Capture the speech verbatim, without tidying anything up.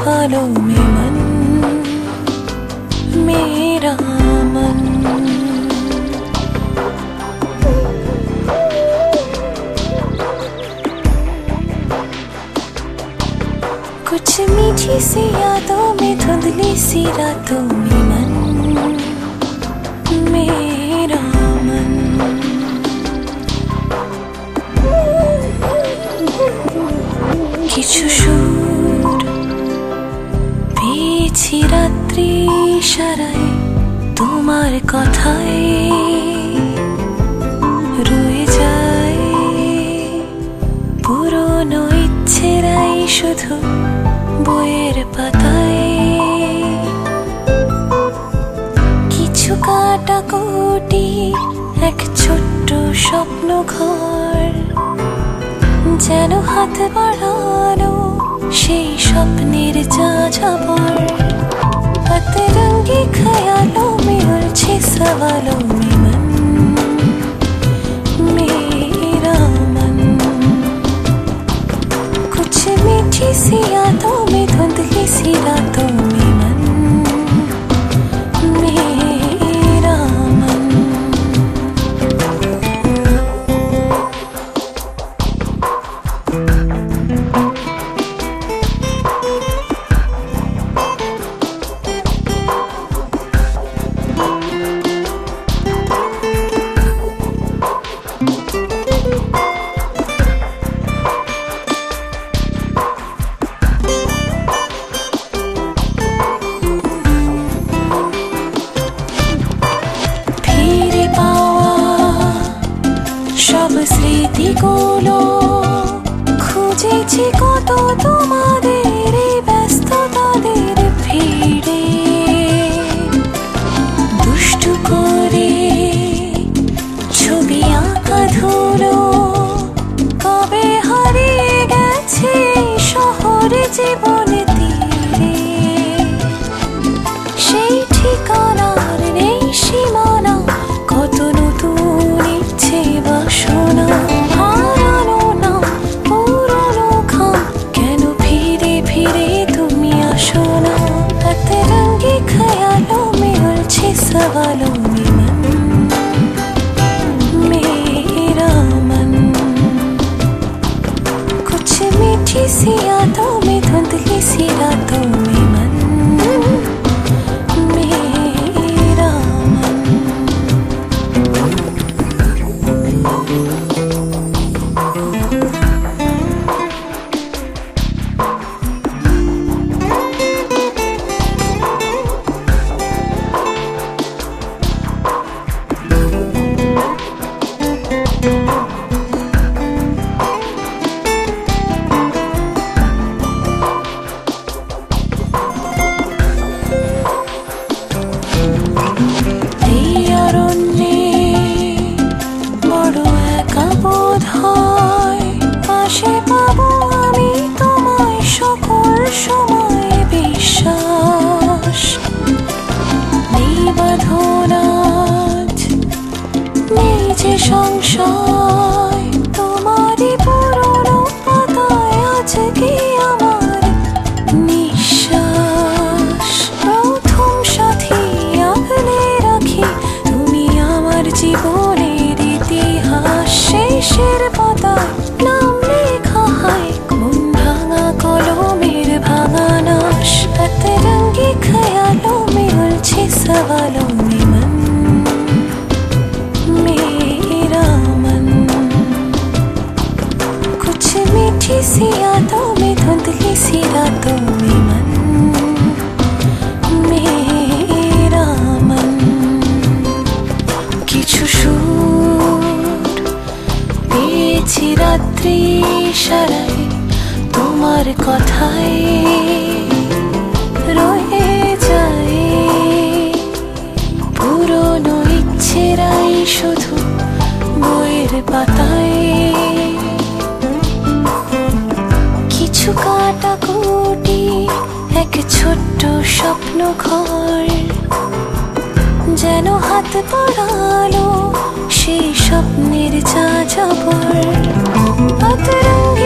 सवालों में मन, मेरा मन। कुछ मीठी सी यादों में, धुंधली सी रातों में मन, मेरा मन। কিছু সুর পেয়েছি রাত্রি সারায়, তোমার কথায় রয়ে যায় পুরনো ইচ্ছেরাই শুধু বইয়ের পাতায়। কিছু কাটা কুটি, এক ছোট্ট স্বপ্ন ঘর, যেন হাত বাড়ানো সেই স্বপ্নের যাযাবর। पतरंगी ख्यालों में उलझे सवालों में मन, मेरा मन। कुछ मीठी सी यादों में, धुंधली सी रातों में मन, मेरा मन। সব স্মৃতিগুলো খুঁজেছি কত তোমাদের ব্যস্ততাদের ভিড়ে, দুষ্টু করে ছবি আঁকা ধুলো কবে হারিয়ে গেছে শহরে জীবন তীরে। সেই ঠিকানার নেই সীমানা, কত নতুন ইচ্ছে বাসনা। হারানো না পুরনো খাম, কেন ফিরে ফিরে তুমি আসো না। पतरंगी ख्यालों में उलझे सवालों में मन, मेरा मन। कुछ मीठी सी यादों में, धुंधली सी रातों में मन, मेरा मन। পাশে পাবো আমি তোমায় সকল সময়, বিশ্বাস নেই বাঁধন আজ, নেই যে সংশয়। তোমারই পুরনো পাতায় আজকে আমার নিঃশ্বাস। প্রথম সাথী আগলে রাখি, তুমি আমার জীবনের ইতিহাস। শেষের পাতায় নাম লেখা হয়, কোন ভাঙা কলমের ভাঙা নাশ। पतरंगी ख्यालों में उलझे सवालों में मन, मेरा मन। कुछ मीठी सी यादों में, धुंधली सी रातों में मन, मेरा मन। কিছু সুর পেয়েছি রাত্রি সারায়, তোমার কথায় রয়ে যায় পুরনো ইচ্ছেরাই শুধু বইয়ের পাতায়। কিছু কাটা কুটি, এক ছোট্ট স্বপ্ন ঘর, যেন হাত বাড়ালো সেই স্বপ্নের যাযাবর। पतरंगी